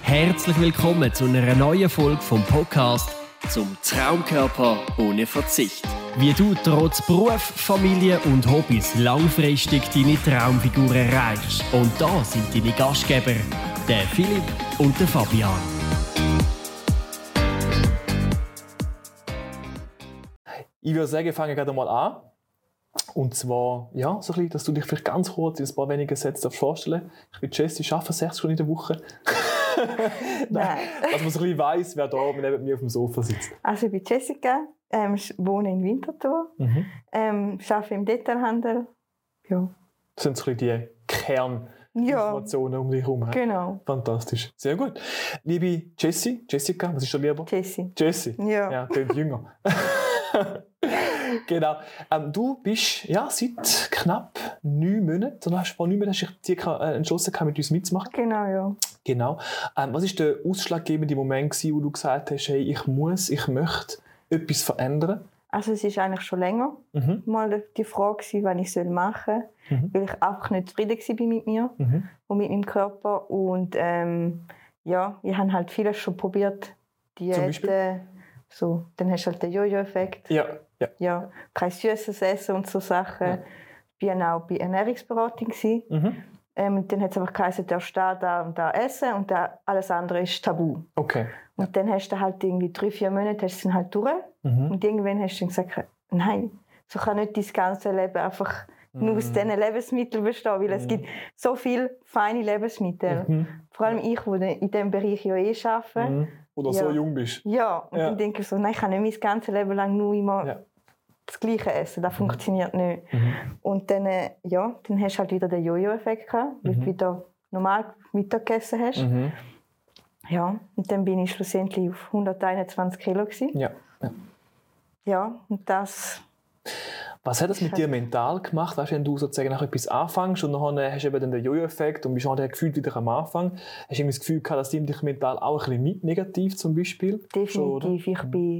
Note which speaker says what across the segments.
Speaker 1: Herzlich willkommen zu einer neuen Folge vom Podcast zum Traumkörper ohne Verzicht. Wie du trotz Beruf, Familie und Hobbys langfristig deine Traumfigur erreichst. Und da sind deine Gastgeber, der Philipp und der Fabian.
Speaker 2: Ich würde sagen, fangen wir gerade mal an. Und zwar, so ein bisschen, dass du dich vielleicht ganz kurz in ein paar wenigen Sätzen vorstellen. Ich bin Jessie, ich arbeite 6 Stunden in der Woche. Nein. Dass man so ein bisschen weiss, wer da neben mir auf dem Sofa sitzt.
Speaker 3: Also ich bin Jessica, wohne in Winterthur, arbeite im Detailhandel. Ja.
Speaker 2: Das sind so ein bisschen die Kerninformationen um dich herum.
Speaker 3: Genau.
Speaker 2: Fantastisch. Sehr gut. Liebe Jessica, was ist dir lieber? Jessie. Ja, klingt jünger. Genau. Du bist seit knapp 9 Monaten, oder hast du vor 9 Monaten entschlossen, mit uns mitzumachen?
Speaker 3: Genau, ja.
Speaker 2: Genau. Was war der ausschlaggebende Moment, wo du gesagt hast, hey, ich möchte etwas verändern?
Speaker 3: Also es ist eigentlich schon länger mal die Frage, was ich machen soll, weil ich einfach nicht zufrieden war mit mir und mit meinem Körper. Und ich habe halt vieles schon probiert. Diäten, so. Dann hast du halt den Jojo-Effekt. Ja, kein Süßes essen und so Sachen. Ja. Ich war auch bei Ernährungsberatung. Dann hat es einfach geheißen, du darfst da und da essen und alles andere ist tabu.
Speaker 2: Okay.
Speaker 3: Und dann hast du halt irgendwie 3-4 Monate hast du dann halt durch. Und irgendwann hast du dann gesagt, nein, so kann nicht dein ganze Leben einfach nur aus diesen Lebensmitteln bestehen, weil es gibt so viele feine Lebensmittel. Vor allem ich, die in diesem Bereich arbeite.
Speaker 2: Oder so jung bist.
Speaker 3: Ja, und dann denke ich so, nein, ich kann nicht mein ganzes Leben lang nur immer das Gleiche essen. Das funktioniert nicht. Und dann, dann hast du halt wieder den Jojo-Effekt gehabt, weil du wieder normal Mittag gegessen hast. Ja, und dann bin ich schlussendlich auf 121 Kilo gewesen. Ja, und das...
Speaker 2: Was hat das mit dir mental gemacht? Weißt, wenn du sozusagen nach etwas anfängst und dann hast du eben den Jojo-Effekt und bist dann gefühlt wieder am Anfang, hast du das Gefühl gehabt, das nimmt dich mental auch ein bisschen mit, negativ zum Beispiel?
Speaker 3: Definitiv.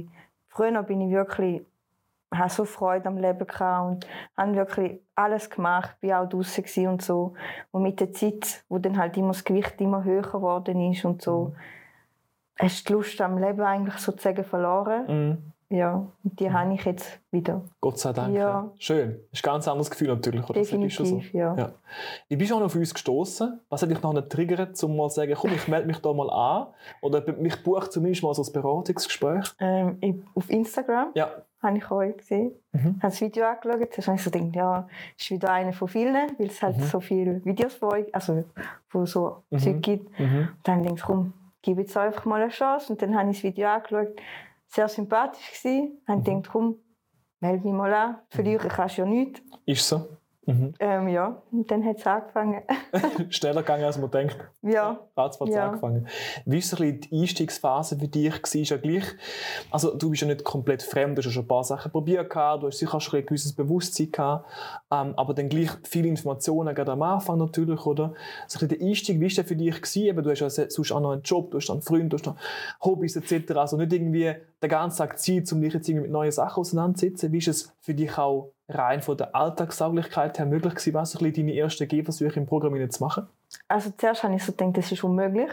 Speaker 3: Früher bin ich wirklich, hatte so Freude am Leben und habe wirklich alles gemacht, bin auch draussen und so. Und mit der Zeit, wo dann halt immer das Gewicht immer höher geworden ist und so, hast du die Lust am Leben eigentlich sozusagen verloren. Ja, und die habe ich jetzt wieder.
Speaker 2: Gott sei Dank.
Speaker 3: Ja.
Speaker 2: Schön. Das ist ein ganz anderes Gefühl natürlich. Oder?
Speaker 3: Definitiv,
Speaker 2: das ist schon so. Ja. Wie bist du auch auf uns gestoßen? Was hat dich noch getriggert, um mal zu sagen, komm, ich melde mich da mal an? Oder mich bucht zumindest mal so ein Beratungsgespräch?
Speaker 3: Auf Instagram habe ich euch gesehen. Habe das Video angeschaut. Da habe ich so gedacht, das ist wieder einer von vielen, weil es halt so viele Videos von euch, also von so Zeug gibt. Dann denke ich, komm, gib jetzt einfach mal eine Chance. Und dann habe ich das Video angeschaut. Sehr sympathisch gewesen. Ich dachte, komm, melde mich mal an. Für dich kannst du ja nichts.
Speaker 2: Ist so.
Speaker 3: Und dann hat es angefangen.
Speaker 2: Schneller gegangen, als man denkt.
Speaker 3: Ja.
Speaker 2: Ratzfatz angefangen. Wie war so die Einstiegsphase für dich? Ja gleich, also, du bist ja nicht komplett fremd, du hast schon ein paar Sachen probiert, du hast sicher schon ein gewisses Bewusstsein gehabt, aber dann gleich viele Informationen, gerade am Anfang natürlich, oder? So der Einstieg, wie war der für dich gewesen? Eben, du hast ja sonst auch noch einen Job, du hast einen Freund, du hast noch Hobbys etc. Also nicht irgendwie den ganzen Tag Zeit, um dich jetzt irgendwie mit neuen Sachen auseinanderzusetzen. Wie ist es für dich auch rein von der Alltagstauglichkeit her möglich gewesen, was so ein bisschen deine ersten Gehversuche im Programm zu machen?
Speaker 3: Also zuerst habe ich so gedacht, das ist unmöglich.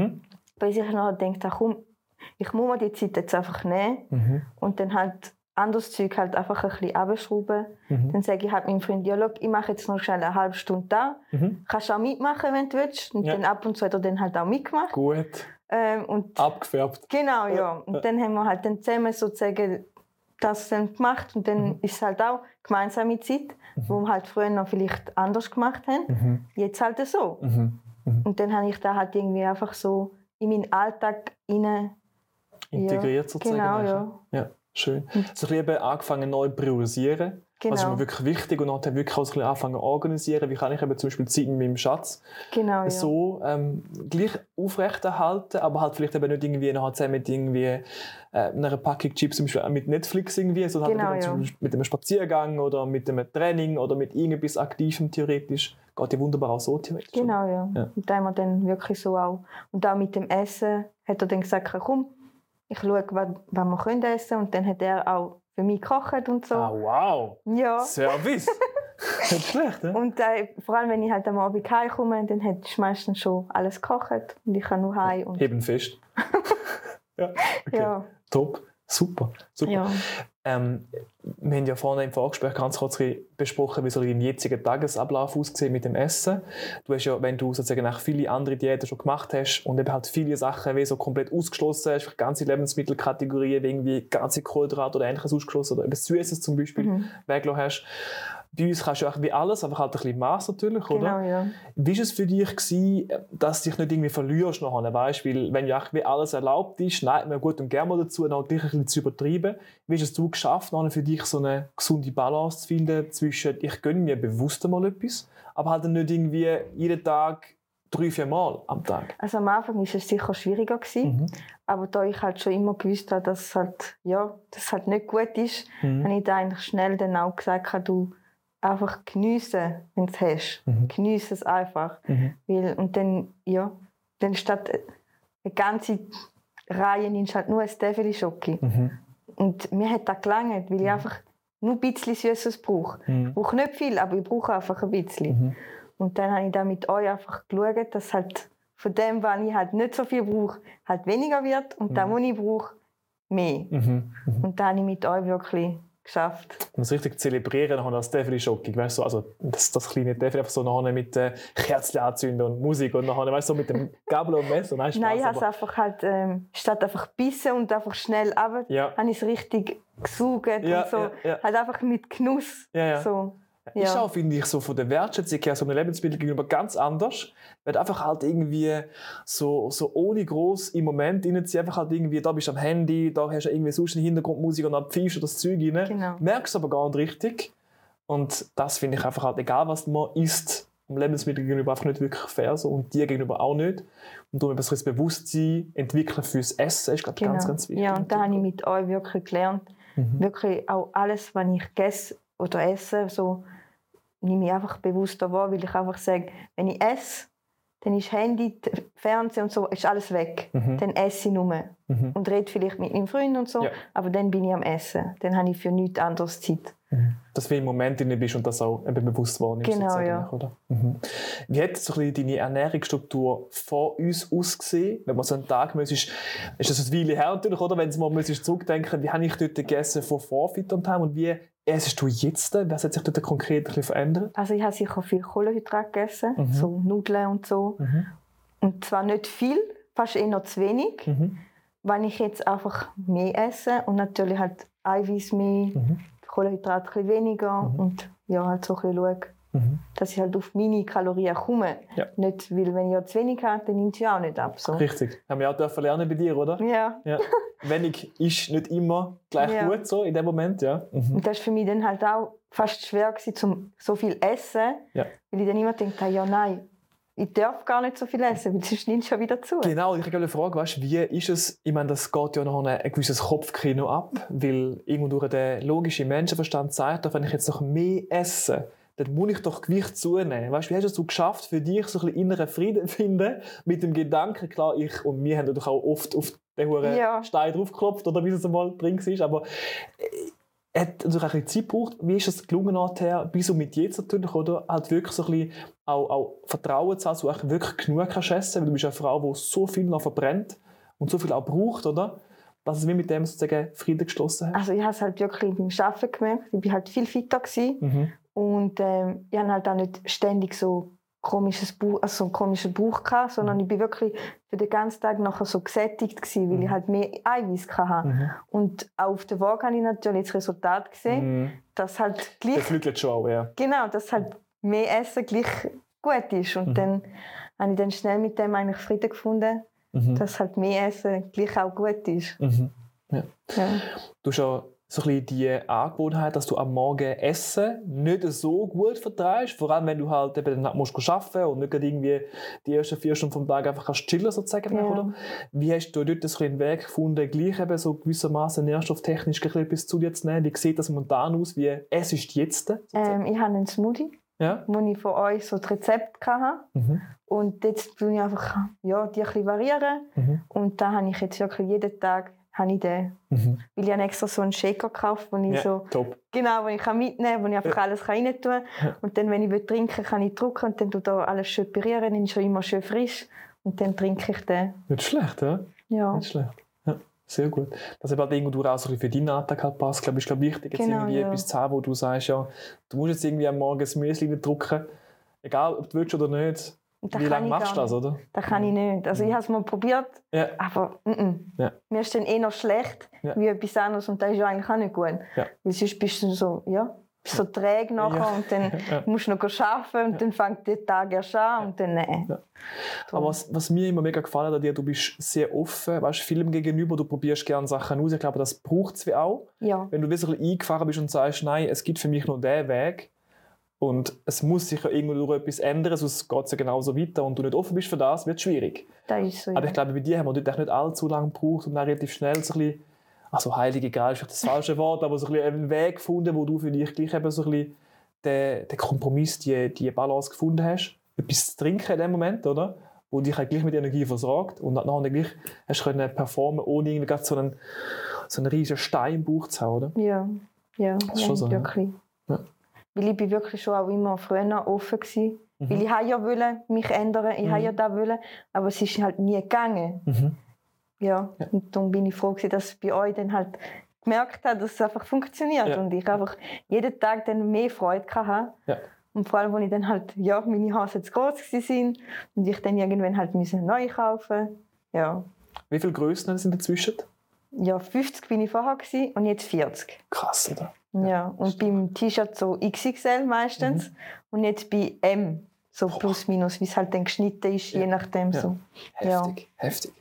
Speaker 3: Bis ich nachher gedacht, komm, ich muss mir die Zeit jetzt einfach nehmen und dann halt anderes Zeug halt einfach ein bisschen runterschrauben. Dann sage ich halt meinem Freund, ja, schau, ich mache jetzt noch schnell eine halbe Stunde da. Kannst du auch mitmachen, wenn du willst. Und dann ab und zu hat er dann halt auch mitgemacht.
Speaker 2: Gut.
Speaker 3: Und
Speaker 2: abgefärbt.
Speaker 3: Genau, ja. Und dann haben wir halt dann zusammen sozusagen das dann gemacht. Und dann ist es halt auch gemeinsame Zeit, wo wir halt früher noch vielleicht anders gemacht haben. Jetzt halt so. Und dann habe ich da halt irgendwie einfach so in meinen Alltag
Speaker 2: integriert sozusagen.
Speaker 3: Genau,
Speaker 2: ja. Schön. So ein bisschen angefangen neu zu priorisieren.
Speaker 3: Genau.
Speaker 2: Das ist mir wirklich wichtig und dann wirklich auch ein anfangen zu organisieren. Wie kann ich eben zum Beispiel Zeit mit meinem Schatz so gleich aufrechterhalten, aber halt vielleicht eben nicht irgendwie nachher zusammen mit irgendwie einer Packung Chips zum Beispiel mit Netflix irgendwie, sondern halt zum Beispiel mit einem Spaziergang oder mit einem Training oder mit irgendetwas Aktivem theoretisch. Geht ja wunderbar auch so theoretisch.
Speaker 3: Genau, ja. Und da haben wir dann wirklich so auch. Und auch mit dem Essen hat er dann gesagt, komm, ich schaue, was wir essen können. Und dann hat er auch für mich gekocht und so.
Speaker 2: Ah, wow!
Speaker 3: Ja.
Speaker 2: Service! Nicht schlecht, ne?
Speaker 3: Und vor allem, wenn ich halt am Abend heimkomme, dann hat ich meistens schon alles gekocht und ich kann nur heim. Und
Speaker 2: Eben fest. Ja, okay.
Speaker 3: Ja.
Speaker 2: Top. Super.
Speaker 3: Ja.
Speaker 2: Wir haben ja vorhin im Vorgespräch ganz kurz besprochen, wie so dein jetziger Tagesablauf aussieht mit dem Essen. Du hast ja, wenn du sozusagen auch viele andere Diäten schon gemacht hast und eben halt viele Sachen wie so komplett ausgeschlossen hast, ganze Lebensmittelkategorien, wie irgendwie ganze Kohlenhydrate oder Ähnliches ausgeschlossen oder eben Süßes zum Beispiel weggelassen hast. Bei uns kannst du auch wie alles, aber halt ein bisschen Maß natürlich, oder?
Speaker 3: Genau, ja.
Speaker 2: Wie war es für dich gewesen, dass du dich nicht irgendwie verlierst nachher? Weißt, weil wenn ja wie alles erlaubt ist, neigt man gut und gerne mal dazu, dann gleich ein bisschen zu übertreiben. Wie hast du es geschafft, nachher für dich so eine gesunde Balance zu finden zwischen, ich gönne mir bewusst mal etwas, aber halt nicht irgendwie jeden Tag 3-4 Mal am Tag?
Speaker 3: Also am Anfang war es sicher schwieriger gewesen, aber da ich halt schon immer gewusst habe, dass halt, ja, das halt nicht gut ist, habe ich da eigentlich schnell dann auch gesagt, du einfach geniessen, wenn du es hast. Geniessen es einfach. Weil, und dann, ja, dann statt eine ganze Reihe nimmst du halt nur ein Täfelchen Schoki. Und mir hat das gelangt, weil ich einfach nur ein bisschen Süßes brauche. Ich brauche nicht viel, aber ich brauche einfach ein bisschen. Und dann habe ich da mit euch einfach geschaut, dass halt von dem, was ich halt nicht so viel brauche, halt weniger wird und das, was ich brauche, mehr. Und da habe ich mit euch wirklich geschafft.
Speaker 2: Um es richtig zu zelebrieren, nachher das Täfeli Schoki, weißt du, also das kleine Täfeli einfach so nachher mit Kerzen anzünden und Musik und nachher, weißt du, so mit dem Gabel und Messer. Nein,
Speaker 3: ich habe es einfach halt, statt einfach bissen und einfach schnell runter, habe ich es richtig gesaugt und so, halt einfach mit Genuss. So.
Speaker 2: Ja. Ist auch, finde ich, so von der Wertschätzung her so einem Lebensmittel gegenüber ganz anders. Weil einfach halt irgendwie so ohne gross im Moment reinziehen, einfach halt irgendwie, da bist du am Handy, da hast du irgendwie sonst eine Hintergrundmusik und dann pfeifst du das Zeug rein.
Speaker 3: Genau.
Speaker 2: Merkst aber gar nicht richtig. Und das finde ich einfach halt, egal was man isst, dem Lebensmittel gegenüber einfach nicht wirklich fair so, und dir gegenüber auch nicht. Und darum ein besseres Bewusstsein entwickeln fürs Essen ist, glaube ich, ganz, ganz wichtig.
Speaker 3: Ja, und da habe ich mit euch wirklich gelernt, wirklich auch alles, was ich esse oder esse, so nehme ich einfach bewusster wahr, weil ich einfach sage, wenn ich esse, dann ist Handy, Fernsehen und so, ist alles weg. Dann esse ich nur. Und rede vielleicht mit meinem Freund und so, aber dann bin ich am Essen. Dann habe ich für nichts anderes Zeit.
Speaker 2: Dass du im Moment drin bist und das auch eben bewusst wahrnimmst.
Speaker 3: Genau, ja.
Speaker 2: Oder? Wie hat so ein bisschen deine Ernährungsstruktur vor uns ausgesehen? Wenn man so einen Tag ist das eine Weile her natürlich, oder? Wenn man zurückdenken, wie habe ich dort gegessen vor Fit und Time und wie essst du jetzt? Was hat sich dort konkret ein bisschen verändert?
Speaker 3: Also ich habe sicher viel Kohlenhydrate gegessen, so Nudeln und so. Und zwar nicht viel, fast eher zu wenig. Wenn ich jetzt einfach mehr esse und natürlich halt Eiweiß mehr, Kohlenhydrate ein bisschen weniger und ja, halt so ein bisschen schaue, dass ich halt auf meine Kalorien komme. Ja. Nicht, weil wenn ich ja zu wenig habe, dann nimmt sie auch nicht ab. So.
Speaker 2: Richtig. Haben wir auch lernen bei dir, oder?
Speaker 3: Ja.
Speaker 2: Wenig ist nicht immer gleich gut so in dem Moment, ja.
Speaker 3: Und das war für mich dann halt auch fast schwer gewesen, so viel essen, weil ich dann immer dachte, ja nein, ich darf gar nicht so viel essen, weil sonst nimmst du schon wieder zu.
Speaker 2: Genau, ich habe eine Frage, weißt, wie ist es, ich meine, das geht ja noch ein gewisses Kopfkino ab, weil irgendwo durch den logischen Menschenverstand sagt, dass wenn ich jetzt noch mehr esse, dann muss ich doch Gewicht zunehmen. Weißt, wie hast du es geschafft, für dich so ein bisschen inneren Frieden zu finden mit dem Gedanken, klar, ich und wir haben natürlich auch oft auf den Stein draufgeklopft, oder wie es einmal drin war, aber hat natürlich auch ein bisschen Zeit gebraucht. Wie ist es gelungen nachher, bis und mit jetzt natürlich, oder? Halt wirklich so ein bisschen auch Vertrauen zu haben, dass du auch wirklich genug kannst essen, weil du bist eine Frau, die so viel noch verbrennt und so viel auch braucht, oder? Dass es wie mit dem sozusagen Frieden geschlossen hat.
Speaker 3: Also ich habe es halt wirklich beim Arbeiten gemerkt. Ich war halt viel fitter gewesen. Und ich hatte halt auch nicht ständig so einen komischen Bauch gehabt, sondern ich bin wirklich für den ganzen Tag nachher so gesättigt gewesen, weil ich halt mehr Eiweiß hatte. Und auch auf der Waage habe ich natürlich das Resultat gesehen, dass halt gleich...
Speaker 2: Das flügelt schon auch, ja.
Speaker 3: Genau, dass halt mehr Essen gleich gut ist. Und dann habe ich dann schnell mit dem eigentlich Frieden gefunden, dass halt mehr Essen gleich auch gut ist.
Speaker 2: Ja. Du hast ja so ein bisschen die Angewohnheit, dass du am Morgen Essen nicht so gut vertreibst, vor allem wenn du halt eben dann musst arbeiten und nicht irgendwie die ersten 4 Stunden vom Tag einfach chillen sozusagen.
Speaker 3: Ja.
Speaker 2: Oder? Wie hast du dort einen Weg gefunden, gleich eben so gewissermaßen nährstofftechnisch etwas zu dir zu nehmen? Wie sieht das momentan aus? Wie essst du jetzt?
Speaker 3: Ich habe einen Smoothie, wo ich von euch so das Rezept hatte. Und jetzt tue ich einfach die ein bisschen variieren. Und da habe ich jetzt wirklich jeden Tag habe ich den. Weil ich habe extra so einen Shaker gekauft, wo ich
Speaker 2: top.
Speaker 3: Genau, wo ich mitnehmen kann, wo ich einfach alles rein tun kann. Und dann, wenn ich trinken will, kann ich drücken und dann tue ich alles schön pürieren, dann ist er immer schön frisch. Und dann trinke ich den.
Speaker 2: Nicht schlecht, ja?
Speaker 3: Ja.
Speaker 2: Nicht schlecht. Ja, sehr gut. Dass eben halt irgendwo auch so für deinen Alltag halt passt, glaube ich, ist wichtig. Jetzt irgendwie etwas zu haben, wo du sagst, ja, du musst jetzt irgendwie am Morgen das Müsli nicht drücken. Egal, ob du willst oder nicht. Wie lange machst du das, oder?
Speaker 3: Das kann ich nicht. Also ich habe es mal probiert, aber mir ist dann noch schlecht wie etwas anderes und das ist ja eigentlich auch nicht gut. Ja. Weil sonst bist du so träge nachher und dann musst du noch arbeiten und dann fängt der Tag erst an und dann
Speaker 2: Aber was mir immer mega gefallen hat, du bist sehr offen, weißt, Film gegenüber, du probierst gerne Sachen aus. Ich glaube, das braucht es auch.
Speaker 3: Ja.
Speaker 2: Wenn du wirklich eingefahren bist und sagst, nein, es gibt für mich nur diesen Weg, und es muss sich ja irgendwo durch etwas ändern, sonst geht es ja genauso weiter. Und du nicht offen bist für das, wird es schwierig.
Speaker 3: Das ist so,
Speaker 2: Aber ich glaube, bei dir haben wir dort nicht allzu lange gebraucht und dann relativ schnell so ein bisschen, also heilige Gral ist vielleicht das falsche Wort, aber so ein bisschen einen Weg gefunden, wo du für dich gleich eben so ein bisschen den Kompromiss, die Balance gefunden hast. Etwas zu trinken in dem Moment, oder? Wo dich halt gleich mit Energie versorgt und nachher gleich hast du performen, ohne irgendwie so einen riesen Stein im Bauch zu haben, oder?
Speaker 3: Ja,
Speaker 2: das ist schon so,
Speaker 3: wirklich. Ja. Weil ich bin wirklich schon auch immer früher offen gewesen. Weil ich wollte mich ändern, ich wollte das wollen, aber es ist halt nie gegangen. Ja. Und darum bin ich froh gewesen, dass ich bei euch dann halt gemerkt habe, dass es einfach funktioniert und ich einfach jeden Tag dann mehr Freude hatte. Ja. Und vor allem, als ich dann halt, meine Haare zu groß waren und ich dann irgendwann halt neu kaufen. Ja.
Speaker 2: Wie viele Grössen sind dazwischen?
Speaker 3: Ja, 50 war ich vorher und jetzt 40.
Speaker 2: Krass, oder?
Speaker 3: Ja, und beim T-Shirt so XXL meistens und jetzt bei M, so plus minus, wie es halt dann geschnitten ist, je nachdem. So.
Speaker 2: Heftig.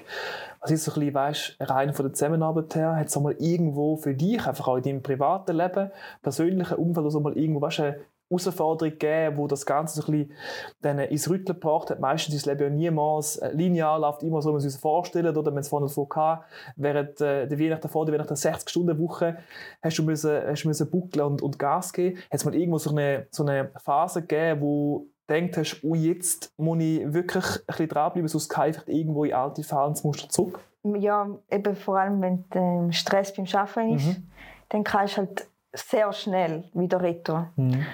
Speaker 2: Was ist so ein bisschen, weißt, rein von der Zusammenarbeit her, hat es mal irgendwo für dich, einfach auch in deinem privaten Leben, persönlichen Umfeld, also mal irgendwo, weißt, eine Herausforderung gegeben, wo das Ganze so ein bisschen ins Rütteln gebracht hat? Meistens ist das Leben ja niemals linear, läuft immer so, wie man sich das vorstellen, oder? Wir haben es vorhin davon gehabt, während der Weihnachten 60-Stunden-Woche hast du müssen buckeln und Gas geben. Hat es mal irgendwo so eine Phase gegeben, wo du gedacht hast, jetzt muss ich wirklich ein bisschen dranbleiben, sonst gehe ich vielleicht irgendwo in alte Verhaltensmuster zurück?
Speaker 3: Ja, eben vor allem, wenn der Stress beim Arbeiten ist, dann kannst du halt sehr schnell wieder retour.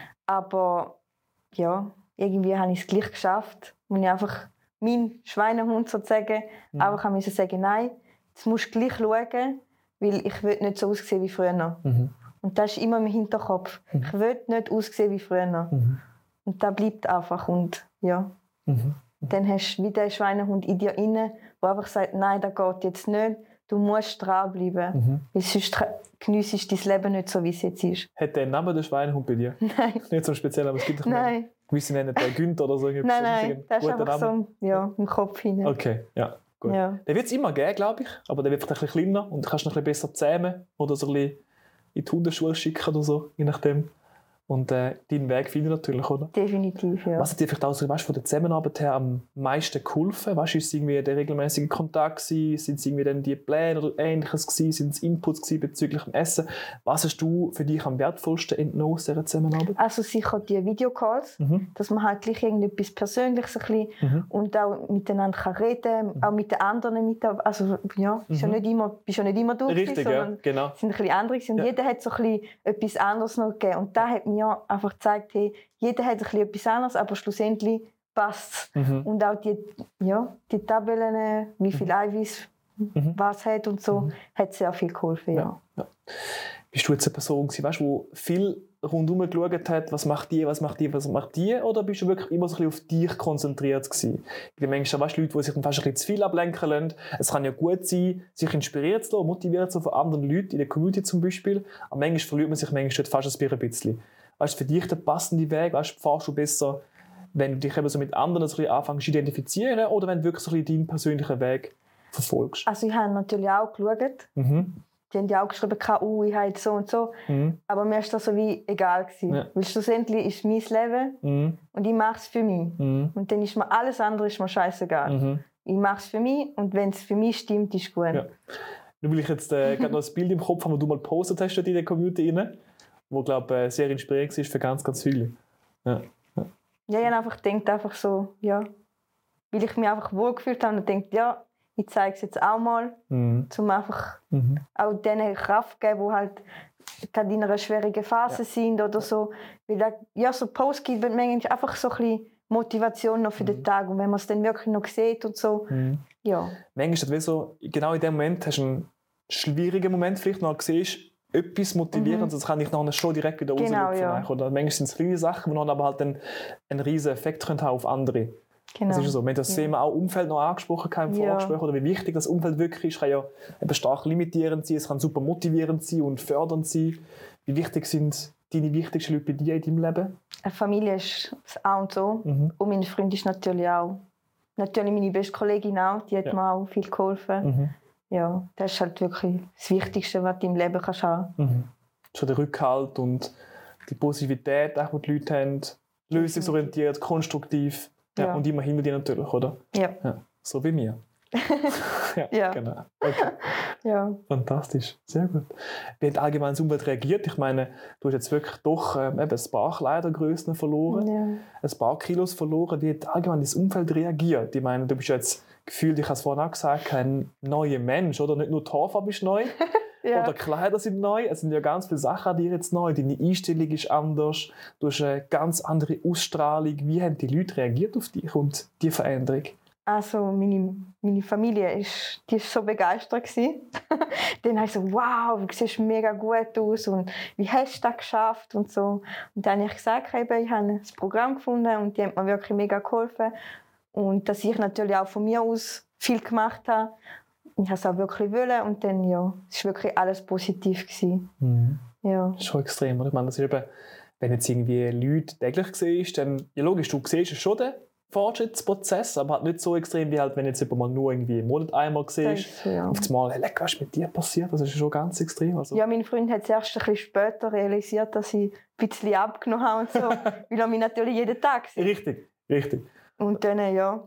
Speaker 3: Aber ja, irgendwie habe ich es gleich geschafft, wo ich einfach meinen Schweinehund sozusagen einfach musste sagen, nein, jetzt musst du gleich schauen, weil ich will nicht so aussehen wie früher. Und das ist immer im Hinterkopf. Ich will nicht aussehen wie früher. Und das bleibt einfach. Und ja, dann hast du wieder einen Schweinehund in dir inne, der einfach sagt, nein, das geht jetzt nicht. Du musst dranbleiben, weil sonst geniessest du dein Leben nicht so, wie es jetzt ist.
Speaker 2: Hat der einen Namen, der Schweinehund, bei dir?
Speaker 3: Nein.
Speaker 2: Nicht so speziell, aber es gibt doch gewisse nennen den Günther oder so.
Speaker 3: Nein, das ist einfach Name. So im Kopf hinein.
Speaker 2: Okay, ja, gut. Ja. Den wird es immer geben, glaube ich, aber der wird vielleicht ein bisschen kleiner und du kannst noch ein bisschen besser zähmen oder so ein bisschen in die Hundeschule schicken oder so, je nachdem. Und deinen Weg finden natürlich, oder?
Speaker 3: Definitiv, ja.
Speaker 2: Was hat dir vielleicht auch so, weißt, von der Zusammenarbeit her am meisten geholfen? Weißt, ist es irgendwie der regelmäßige Kontakt gewesen? Sind es irgendwie dann die Pläne oder Ähnliches gewesen? Sind es Inputs gewesen bezüglich dem Essen? Was hast du für dich am wertvollsten entnommen aus dieser Zusammenarbeit?
Speaker 3: Also sicher die Videocalls, dass man halt gleich irgendetwas Persönliches ein bisschen und auch miteinander kann reden, auch mit den anderen also ja, bist ja nicht immer du,
Speaker 2: richtig,
Speaker 3: sondern
Speaker 2: genau.
Speaker 3: sind ein bisschen andere gewesen. Und jeder hat so ein bisschen etwas anderes noch gegeben und da hat mir einfach gezeigt, hey, jeder hat ein bisschen etwas anderes, aber schlussendlich passt es. Und auch die Tabellen, wie viel Eiweiß was hat und so, hat sehr viel geholfen. Ja.
Speaker 2: Bist du jetzt eine Person gewesen, weißt, die viel rundherum geschaut hat, was macht die, oder bist du wirklich immer so ein bisschen auf dich konzentriert gewesen? Die Menschen, weißt, Leute, die sich dann fast ein bisschen zu viel ablenken lassen. Es kann ja gut sein, sich inspirieren zu lassen, motivieren zu lassen von anderen Leuten, in der Community zum Beispiel. Aber manchmal verliert man sich fast ein bisschen. Weißt du, für dich der passende Weg, weißt, fahrst du besser, wenn du dich eben so mit anderen so ein bisschen anfängst zu identifizieren oder wenn du wirklich so ein bisschen deinen persönlichen Weg verfolgst?
Speaker 3: Also ich habe natürlich auch geschaut. Die haben ja auch geschrieben, ich habe jetzt so und so. Aber mir war das so wie egal gewesen. Ja. Weil schlussendlich ist es mein Leben und ich mache es für mich. Und dann ist mir alles andere scheißegal. Ich mache es für mich und wenn es für mich stimmt, ist es gut. Ja.
Speaker 2: Nun will ich jetzt gerade noch ein Bild im Kopf haben, das du mal gepostet hast in der Community rein, wo, glaube ich, sehr inspirierend ist für ganz, ganz viele. Ja,
Speaker 3: ich habe einfach gedacht, weil ich mich einfach wohlgefühlt habe und gedacht, ja, ich zeige es jetzt auch mal, um einfach auch denen Kraft zu geben, die halt gerade in einer schwierigen Phase sind oder so. Weil so Posts gibt manchmal einfach so ein bisschen Motivation noch für den Tag. Und wenn man es dann wirklich noch sieht und so, ja.
Speaker 2: Manchmal ist das wie so, genau in dem Moment hast du einen schwierigen Moment, vielleicht noch siehst, etwas motivierend, das kann ich nachher schon direkt wieder rauslupfen. Ja. Oder manchmal sind es kleine Sachen, die aber halt einen riesen Effekt haben auf andere. Genau. Das ist so. Wir haben das Thema auch Umfeld noch angesprochen im Vorgespräch, oder wie wichtig das Umfeld wirklich ist. Es kann ja eben stark limitierend sein, es kann super motivierend sein und fördernd sein. Wie wichtig sind deine wichtigsten Leute bei dir in deinem Leben?
Speaker 3: Eine Familie ist das A und O. Und mein Freund ist natürlich auch. Natürlich meine beste Kollegin auch, die hat mir auch viel geholfen. Ja, das ist halt wirklich das Wichtigste, was du im Leben kannst haben.
Speaker 2: Schon der Rückhalt und die Positivität, die die Leute haben, lösungsorientiert, konstruktiv. Ja. Und immer hinter dir natürlich, oder?
Speaker 3: Ja.
Speaker 2: So wie mir. Ja, genau. Okay.
Speaker 3: Ja.
Speaker 2: Fantastisch, sehr gut. Wie hat allgemein das Umfeld reagiert? Ich meine, du hast jetzt wirklich doch ein paar Kleidergrössen verloren, ein paar Kilos verloren. Wie hat allgemein das Umfeld reagiert? Ich meine, du bist jetzt gefühlt, ich habe es vorhin auch gesagt, ein neuer Mensch, oder? Nicht nur die Haarfarbe ist neu, oder die Kleider sind neu. Es sind ja ganz viele Sachen an dir jetzt neu. Deine Einstellung ist anders. Du hast eine ganz andere Ausstrahlung. Wie haben die Leute reagiert auf dich und die Veränderung?
Speaker 3: Also meine Familie die ist so begeistert gewesen. Dann habe ich so, wow, du siehst mega gut aus und wie hast du das geschafft und so. Und dann habe ich gesagt, ich habe ein Programm gefunden und die haben mir wirklich mega geholfen. Und dass ich natürlich auch von mir aus viel gemacht habe. Ich habe es auch wirklich wollen und dann, es war wirklich alles positiv gewesen. Ja. Das ist schon extrem, oder? Ich meine, das ist eben, wenn jetzt irgendwie Leute täglich siehst, dann, ja logisch, du siehst es schon, den Fortschrittsprozess, aber halt nicht so extrem, wie halt, wenn jetzt mal nur irgendwie im Monat einmal siehst. Auf das Mal, hey, was ist mit dir passiert? Das ist schon ganz extrem. Also. Ja, mein Freund hat es erst ein bisschen später realisiert, dass ich ein bisschen abgenommen habe und so, weil er mich natürlich jeden Tag sieht. Richtig. Und dann,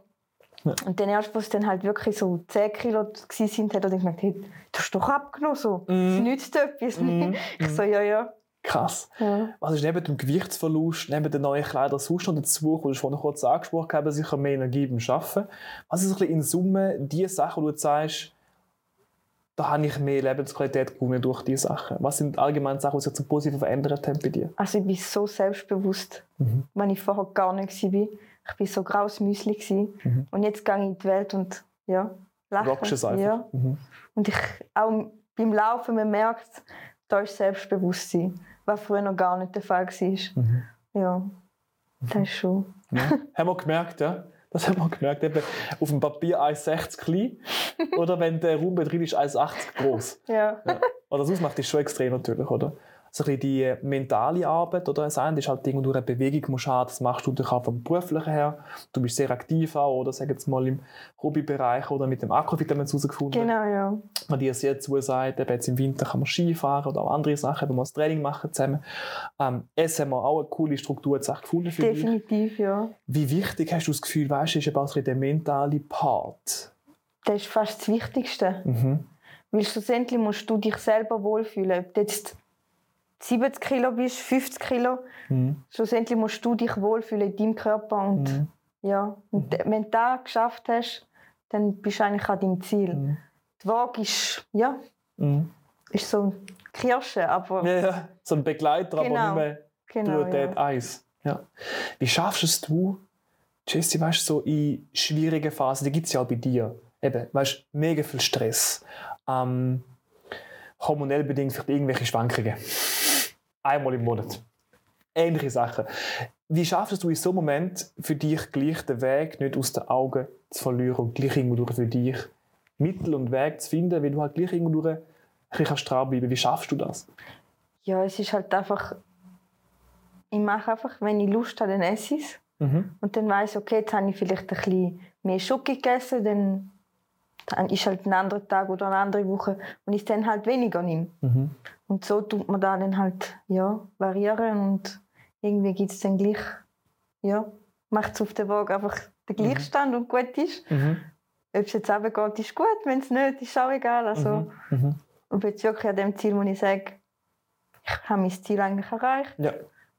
Speaker 3: Und dann erst, als dann halt wirklich so 10 Kilo waren, hat er dann gemerkt, hey, du hast doch abgenommen, so. Das nützt etwas. Ich so, ja. Krass. Ja. Was ist neben dem Gewichtsverlust, neben den neuen Kleidern sonst noch dazu, du hast vorhin kurz angesprochen, haben sicher mehr Energie beim Arbeiten. Was ist ein bisschen in Summe die Sachen, wo du sagst, da habe ich mehr Lebensqualität gewonnen durch diese Sachen? Was sind allgemein Sachen, die sich so positiv verändert haben bei dir? Also ich bin so selbstbewusst, wenn ich vorher gar nicht war. Ich war so graues Müsli. Und jetzt gehe ich in die Welt und lache. Rockst es einfach. Ja. Und auch beim Laufen, man merkt, da ist Selbstbewusstsein, was früher noch gar nicht der Fall war. Ja, das ist schon. Haben wir gemerkt, ja? Das haben wir gemerkt. Eben auf dem Papier 1,60 klein oder wenn der Raum drin ist, 1,80 groß. Ja. Aber das ausmacht ist schon extrem natürlich, oder? So ein bisschen die mentale Arbeit, oder? Das eine ist halt irgendwo eine Bewegung, musst haben, das machst du auch vom Beruflichen her. Du bist sehr aktiv auch, oder sag jetzt mal im Hobbybereich oder mit dem Aquafit haben wir es herausgefunden. Genau, ja. Man dir sehr zusagt, eben jetzt im Winter kann man Ski fahren oder auch andere Sachen, wenn wir das Training machen zusammen. Es haben wir auch eine coole Struktur jetzt gefunden für dich. Definitiv, ja. Wie wichtig hast du das Gefühl, weißt du, ist eben auch der mentale Part? Das ist fast das Wichtigste. Weil schlussendlich musst du dich selber wohlfühlen. Ob du jetzt 70 Kilo bist, 50 Kilo. Schlussendlich musst du dich wohlfühlen in deinem Körper. Und, und wenn du das geschafft hast, dann bist du eigentlich an deinem Ziel. Die Waage ist, ist so eine Kirsche. Aber ja, so ein Begleiter, aber nicht mehr Priorität 1. Ja. Wie schaffst du, Jessie, weißt, so in schwierigen Phasen, die gibt es ja auch bei dir, eben, weißt, mega viel Stress, hormonell bedingt vielleicht irgendwelche Schwankungen. Einmal im Monat. Ähnliche Sachen. Wie schaffst du in so einem Moment für dich gleich den Weg nicht aus den Augen zu verlieren und gleich irgendwo für dich Mittel und Weg zu finden, weil du halt gleich irgendwo dran bleiben? Wie schaffst du das? Ja, es ist halt einfach, ich mache einfach, wenn ich Lust habe, dann esse ich es. Und dann weiss ich, okay, jetzt habe ich vielleicht ein bisschen mehr Schoki gegessen, dann ist halt ein anderer Tag oder eine andere Woche und ich dann halt weniger nehme. Und so tut man da dann halt variieren und irgendwie gibt es dann gleich, macht es auf der Waage einfach den Gleichstand und gut ist. Ob es jetzt runtergeht, ist gut, wenn es nicht, ist auch egal. Also, und jetzt wirklich an dem Ziel, wo ich sage, ich habe mein Ziel eigentlich erreicht. Ja.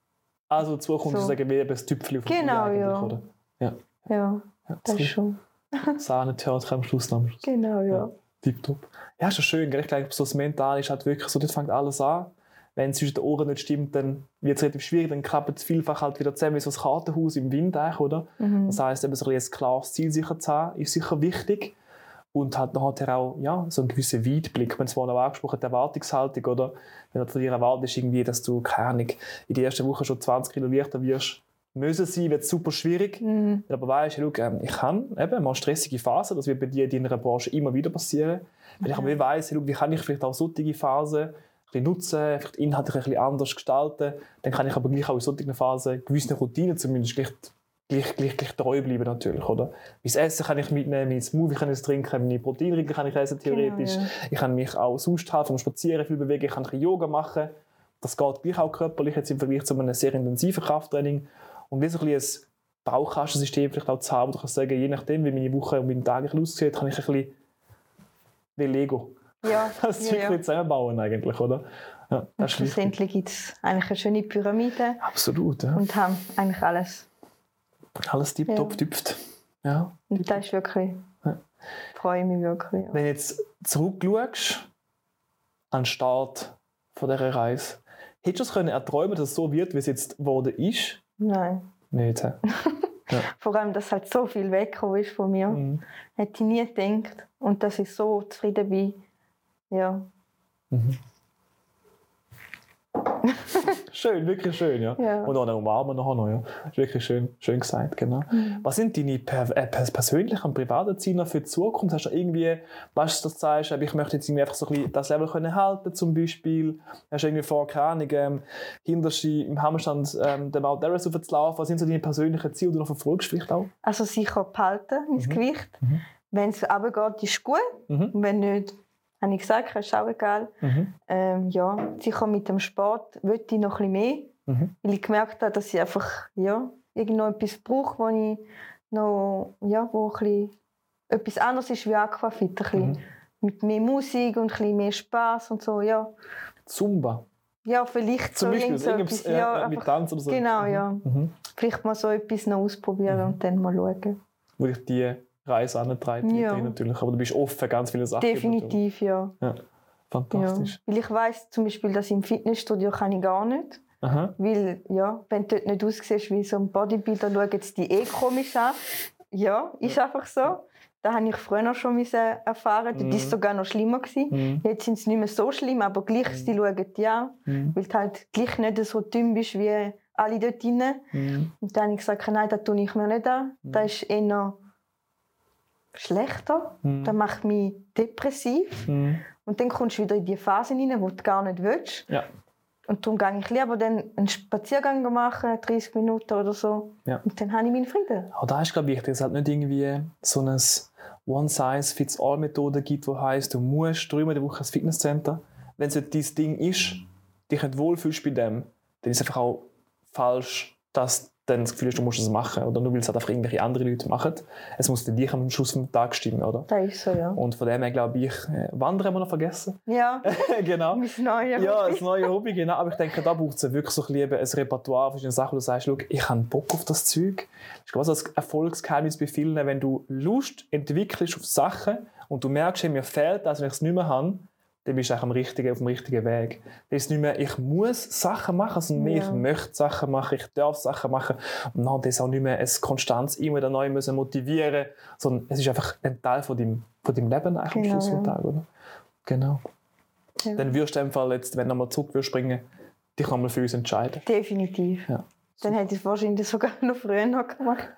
Speaker 3: Also Zukunft so. Sagen wir eben das Tüpfchen auf dem i eigentlich, oder? Ja, das ist schon.
Speaker 2: Sahnetörtchen am Schluss.
Speaker 3: Genau, ja.
Speaker 2: Tipptopp. Ja, ist ja schön. Ich glaube, so das Mentale ist halt wirklich so, dort fängt alles an. Wenn es zwischen den Ohren nicht stimmt, dann wird es relativ schwierig, dann klappt es vielfach halt wieder zusammen wie so ein Kartenhaus im Wind, oder? Das heisst, eben so ein klares Ziel sicher zu haben, ist sicher wichtig. Und halt nachher auch so einen gewissen Weitblick. Wir haben es vorhin auch angesprochen, die Erwartungshaltung, oder? Wenn du von dir erwartest, irgendwie, dass du, keine Ahnung, in der ersten Woche schon 20 Kilo leichter wirst, müssen sein, wird es super schwierig. Aber weißt du, ich habe eben mal stressige Phasen, das wird bei dir in deiner Branche immer wieder passieren. Wenn ich aber weiss, wie kann ich vielleicht auch solche Phasen ein bisschen nutzen, vielleicht inhaltlich ein bisschen anders gestalten, dann kann ich aber gleich auch in solchen Phasen gewisse Routinen zumindest gleich treu bleiben natürlich, oder? Mein Essen kann ich mitnehmen, mein Smoothie kann ich trinken, meine Proteinriegel kann ich essen, theoretisch. Genau, ja. Ich kann mich auch sonst halt vom Spazieren viel bewegen, ich kann ein bisschen Yoga machen. Das geht gleich auch körperlich jetzt im Vergleich zu einem sehr intensiven Krafttraining. Und wie so ein bisschen ein Baukastensystem vielleicht auch zu haben, wo ich sagen, je nachdem, wie meine Woche und mein Tag aussieht, kann ich ein bisschen wie Lego das Zeug zusammenbauen eigentlich, oder? Ja,
Speaker 3: und schlussendlich gibt es eigentlich eine schöne Pyramide.
Speaker 2: Absolut, ja.
Speaker 3: Und haben eigentlich alles.
Speaker 2: Alles tipptopp tüpft. Ja.
Speaker 3: Und das ist wirklich, freue ich mich wirklich. Ja.
Speaker 2: Wenn du jetzt zurückschaust an den Start von dieser Reise, hättest du es erträumen, dass es so wird, wie es jetzt geworden ist?
Speaker 3: Nein.
Speaker 2: Nicht. Ja.
Speaker 3: Vor allem, dass halt so viel weggekommen ist von mir. Hätte ich nie gedacht. Und dass ich so zufrieden bin. Ja. Schön,
Speaker 2: wirklich schön, ja. Und auch eine Umarmung nachher noch, ja. Wirklich schön gesagt, genau. Was sind deine persönlichen und privaten Ziele für die Zukunft? Hast du irgendwie, was du sagst, ich möchte jetzt irgendwie einfach so ein bisschen das Level können halten, zum Beispiel? Hast du irgendwie vor, keine Ahnung, hinterste im Hammerstand den Mount Everest aufzulaufen? Was sind so deine persönlichen Ziele, die du noch verfolgst vielleicht auch?
Speaker 3: Also sicher behalten, mein Gewicht. Wenn es runtergeht, ist gut. Und wenn nicht, habe ich gesagt, ist auch egal. Sicher mit dem Sport wollte ich noch ein bisschen mehr. Weil ich gemerkt habe, dass ich einfach irgendwo etwas brauche, wo ich noch, wo ein bisschen etwas anderes ist wie Aquafit. Ein bisschen mit mehr Musik und ein bisschen mehr Spass und so, ja.
Speaker 2: Zumba?
Speaker 3: Ja, vielleicht
Speaker 2: zum
Speaker 3: so
Speaker 2: Beispiel mit Tanz oder so.
Speaker 3: Genau, ja. Vielleicht mal so etwas noch ausprobieren und dann mal schauen.
Speaker 2: Wo ich die Reise antreibt, natürlich. Aber du bist offen, ganz viele Sachen.
Speaker 3: Definitiv, ja.
Speaker 2: Fantastisch.
Speaker 3: Ja. Weil ich weiss zum Beispiel, dass im Fitnessstudio kann ich gar nicht. Weil, wenn du dort nicht aussiehst wie so ein Bodybuilder, schauen die komisch an. Ja, ist einfach so. Das habe ich früher schon erfahren. Dort war es sogar noch schlimmer. Jetzt sind sie nicht mehr so schlimm, aber gleich sie schauen die an. Weil du halt gleich nicht so dünn bist wie alle dort drin. Und dann habe ich gesagt, nein, das tue ich mir nicht an. Das ist eher schlechter. Das macht mich depressiv. Und dann kommst du wieder in die Phase rein, wo du gar nicht willst. Ja. Und darum gehe ich lieber dann einen Spaziergang machen, 30 Minuten oder so. Ja. Und dann habe ich meinen Frieden.
Speaker 2: Aber da ist, glaube ich, dass es halt nicht irgendwie so eine One-Size-Fits-All-Methode gibt, die heisst, du musst dreimal in der Woche ins Fitnesscenter. Wenn es nicht dein Ding ist, dich nicht wohlfühlst bei dem, dann ist es einfach auch falsch, dass dann das Gefühl hast, du musst es machen. Oder nur weil es halt einfach irgendwelche andere Leute machen. Es muss für dich am Schluss vom Tag stimmen, oder?
Speaker 3: Das ist so, ja.
Speaker 2: Und von dem her, glaube ich, Wandern haben wir noch vergessen.
Speaker 3: Ja,
Speaker 2: genau.
Speaker 3: Mein neues Hobby.
Speaker 2: Ja, das neue Hobby, genau. Aber ich denke, da braucht es wirklich so ein Repertoire verschiedene Sachen, wo du sagst, schau, ich habe Bock auf das Zeug. Das ist quasi das Erfolgsgeheimnis bei vielen, wenn du Lust entwickelst auf Sachen und du merkst, mir fehlt das, wenn ich es nicht mehr habe, dann bist du auf dem richtigen Weg. Dann ist es nicht mehr, ich muss Sachen machen, sondern ich möchte Sachen machen, ich darf Sachen machen. Und dann ist auch nicht mehr eine Konstanz, immer wieder neu motivieren, sondern es ist einfach ein Teil von deinem Leben eigentlich am Schluss des Tages, oder? Genau. Ja. Dann wirst du einfach jetzt, wenn du nochmal zurück springen, dich nochmal für uns entscheiden.
Speaker 3: Definitiv. Ja. Dann hätte ich es wahrscheinlich sogar noch früher noch gemacht.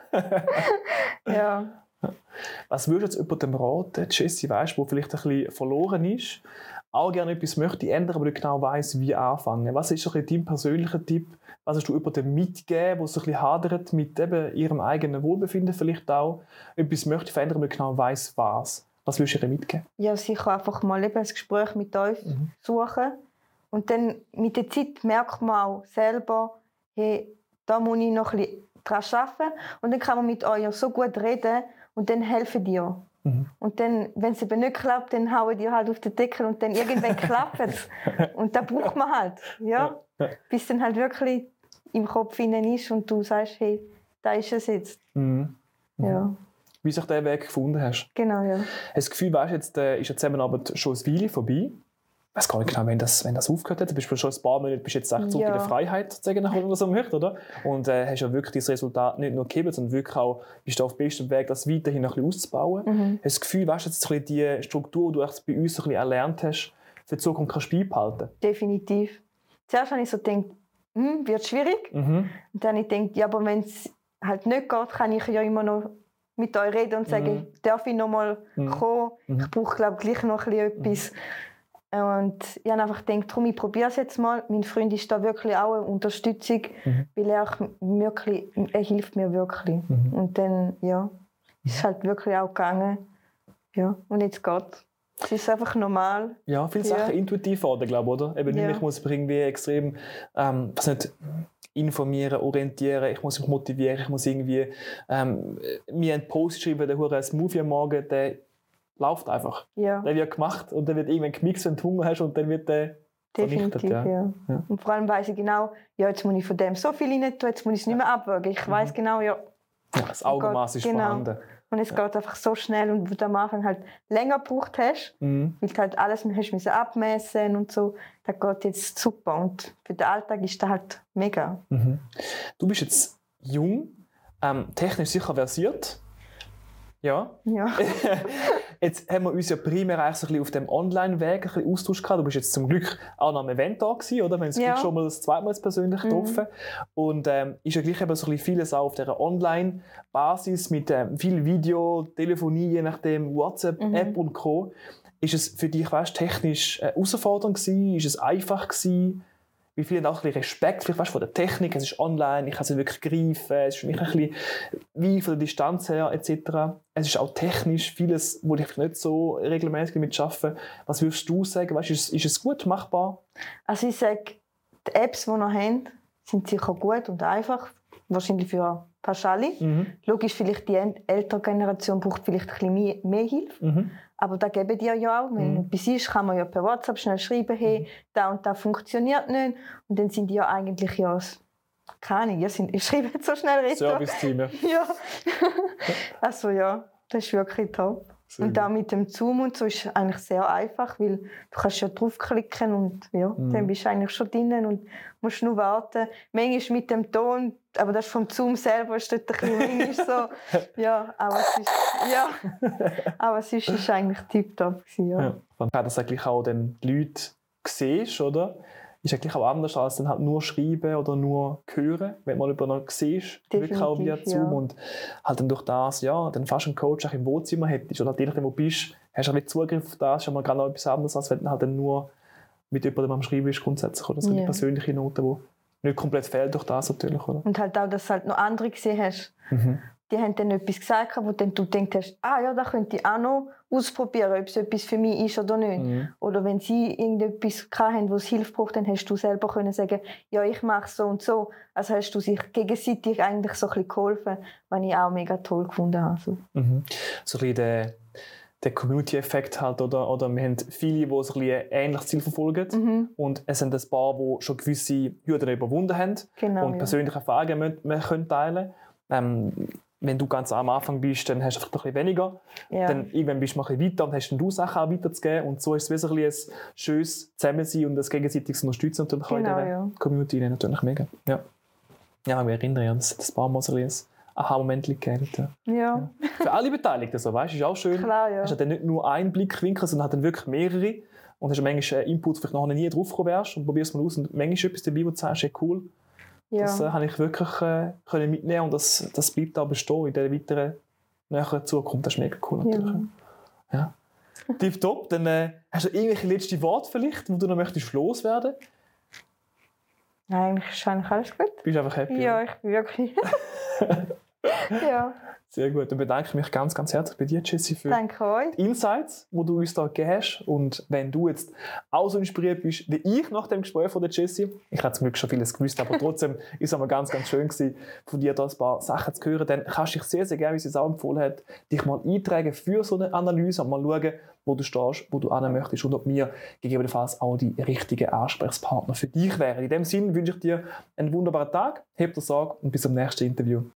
Speaker 3: Ja.
Speaker 2: Was würdest du jetzt jemandem raten, Jessie, weißt, der vielleicht ein bisschen verloren ist, auch gerne etwas möchte ändern, aber nicht genau weiss, wie anfangen? Was ist so ein dein persönlicher Tipp? Was hast du jemandem mitgeben, der so ein bisschen hadert mit eben ihrem eigenen Wohlbefinden vielleicht auch? Etwas möchte verändern, aber nicht genau weiss, was? Was würdest du ihr mitgeben?
Speaker 3: Ja, sicher einfach mal ein Gespräch mit euch suchen. Und dann mit der Zeit merkt man auch selber, hey, da muss ich noch ein bisschen daran arbeiten. Und dann kann man mit euch so gut reden und dann helfen dir. Und dann, wenn es eben nicht klappt, dann hauen die halt auf den Deckel und dann irgendwann klappt es. Und da braucht man halt, ja. Bis dann halt wirklich im Kopf hinein ist und du sagst, hey, da ist es jetzt. Ja.
Speaker 2: wie sich der Weg gefunden hast.
Speaker 3: Genau, ja.
Speaker 2: Hast du das Gefühl, weißt, jetzt ist die Zusammenarbeit schon ein Weile vorbei? Ich weiß gar nicht genau, wenn das aufgehört hat. Du bist schon ein paar Monate jetzt echt zurück in der Freiheit, sozusagen, wenn man so möchte, oder? Und hast ja wirklich das Resultat nicht nur gegeben, sondern wirklich auch bist du auf dem besten Weg, das weiterhin noch ein bisschen auszubauen. Hast du das Gefühl, weißt, jetzt ein bisschen die Struktur, die du bei uns ein bisschen erlernt hast, für die Zukunft kannst du beibehalten?
Speaker 3: Definitiv. Zuerst habe ich so gedacht, wird schwierig. Und dann habe ich gedacht, ja, aber wenn es halt nicht geht, kann ich ja immer noch mit euch reden und sagen, darf ich noch mal kommen? Ich brauche, glaube ich, gleich noch ein bisschen etwas. Und ich habe einfach gedacht, ich probiere es jetzt mal. Mein Freund ist da wirklich auch eine Unterstützung, weil er hilft mir wirklich. Und dann, ist es halt wirklich auch gegangen. Ja, und jetzt geht es. ist einfach normal.
Speaker 2: Ja, viele Sachen intuitiv worden, glaube ich, oder? Eben nicht, ich muss mich irgendwie extrem, informieren, orientieren, ich muss mich motivieren, ich muss irgendwie mir einen Post schreiben, der ein Smoothie am Morgen, der läuft einfach. Ja. Der wird gemacht und dann wird irgendwann gemixt, wenn du Hunger hast und dann wird der
Speaker 3: definitiv,
Speaker 2: vernichtet.
Speaker 3: Ja. Und vor allem weiss ich genau, jetzt muss ich von dem so viel rein tun, jetzt muss ich es nicht mehr abwägen. Ich weiss genau,
Speaker 2: das Augenmaß ist vorhanden.
Speaker 3: Und es geht einfach so schnell und wo du am Anfang halt länger gebraucht hast, weil du halt alles hast abmessen und so, das geht jetzt super. Und für den Alltag ist das halt mega.
Speaker 2: Du bist jetzt jung, technisch sicher versiert. Ja. Jetzt haben wir uns ja primär eigentlich so ein bisschen auf dem Online-Weg ein bisschen Austausch gehabt. Du bist jetzt zum Glück auch noch am Event da gewesen, oder? Wir haben uns schon mal das zweite Mal persönlich getroffen. Und ist ja gleich eben so ein bisschen vieles auch auf dieser Online-Basis mit viel Video, Telefonie, je nachdem, WhatsApp, App und Co. Ist es für dich, weißt, technisch herausfordernd gewesen? Ist es einfach gewesen? Wie viel auch ein bisschen Respekt vielleicht, weißt, von der Technik, es ist online, ich kann es wirklich greifen, es ist für mich ein bisschen wie von der Distanz her etc. Es ist auch technisch vieles, wo ich nicht so regelmäßig damit arbeite. Was würdest du sagen? Weißt, ist es gut machbar?
Speaker 3: Also ich sage, die Apps, die wir haben, sind sicher gut und einfach. Wahrscheinlich für fast alle. Logisch, vielleicht die ältere Generation braucht vielleicht ein bisschen mehr Hilfe. Aber da geben die ja auch. Wenn etwas ist, kann man ja per WhatsApp schnell schreiben, hey, da und da funktioniert nicht. Und dann sind die ja eigentlich keine Ahnung, ich schreibe jetzt so schnell reden.
Speaker 2: Service-Team.
Speaker 3: Ja. Also ja, das ist wirklich top. Sehr und auch mit dem Zoom und so ist es eigentlich sehr einfach, weil du kannst ja draufklicken und dann bist du eigentlich schon drinnen und musst nur warten. Manchmal mit dem Ton, aber das ist vom Zoom selber, ist dort ein bisschen so. Ja, aber es ist eigentlich tiptop gewesen, ja.
Speaker 2: Man kann das eigentlich auch den Leuten siehst, oder? Ist eigentlich auch anders als dann halt nur schreiben oder nur hören, wenn man jemanden siehst, wirklich auch via Zoom und halt dann durch das, dann fast einen Coach auch im Wohnzimmer hättest oder je nachdem, wo du bist, hast du ein bisschen Zugriff auf das, ist schon mal gerade noch etwas anderes, als wenn du halt dann nur mit jemandem am Schreiben bist grundsätzlich, oder so eine persönliche Note, die nicht komplett fehlt durch das natürlich, oder?
Speaker 3: Und halt auch, dass du halt noch andere gesehen hast. Die haben dann etwas gesagt, wo dann du denkst, da könnte ich auch noch ausprobieren, ob es etwas für mich ist oder nicht. Oder wenn sie irgendetwas hatten, wo es Hilfe braucht, dann hast du selber können sagen, ja, ich mache es so und so. Also hast du sich gegenseitig eigentlich so ein bisschen geholfen, was ich auch mega toll gefunden habe. So
Speaker 2: ein bisschen der Community-Effekt halt, oder wir haben viele, die so ein ähnliches Ziel verfolgen und es sind ein paar, die schon gewisse Hürden überwunden haben und persönliche Erfahrungen teilen können. Wenn du ganz am Anfang bist, dann hast du einfach ein bisschen weniger. Dann irgendwann bist du mal ein bisschen weiter und hast dann du Sachen auch weiterzugeben. Und so ist es wie ein schönes Zusammensein und das gegenseitiges Unterstützen natürlich auch in der Community natürlich mega. Ja, ich erinnere mich, dass ein paar Mal so ein Aha-Moment gegeben hat. Ja. Für alle Beteiligten so, weißt du, ist auch schön. Klar, ja. Hast du dann nicht nur einen Blickwinkel, sondern hat dann wirklich mehrere. Und hast manchmal Inputs, vielleicht nachher nie drauf gekommen wärst und probierst mal aus und manchmal etwas dabei, wo du sagst, hey, cool. Das habe ich wirklich können mitnehmen und das bleibt auch bestehen in der weiteren näheren Zukunft. Das ist mega cool natürlich. Ja. Tipptopp. Dann hast du irgendwelche letzten Worte vielleicht, wo du noch möchtest loswerden?
Speaker 3: Nein, eigentlich ist alles gut.
Speaker 2: Bist du einfach happy?
Speaker 3: Ja, ich bin wirklich. Ja.
Speaker 2: Sehr gut. Dann bedanke ich mich ganz, ganz herzlich bei dir, Jessie, für die Insights, die du uns da gegeben hast. Und wenn du jetzt auch so inspiriert bist wie ich nach dem Gespräch von der Jessie, ich habe zum Glück schon vieles gewusst, aber trotzdem ist es einmal ganz, ganz schön gewesen, von dir da ein paar Sachen zu hören, dann kannst du dich sehr, sehr gerne, wie sie es auch empfohlen hat, dich mal eintragen für so eine Analyse und mal schauen, wo du stehst, wo du hin möchtest und ob wir gegebenenfalls auch die richtigen Ansprechpartner für dich wären. In dem Sinne wünsche ich dir einen wunderbaren Tag, hab dir Sorge und bis zum nächsten Interview.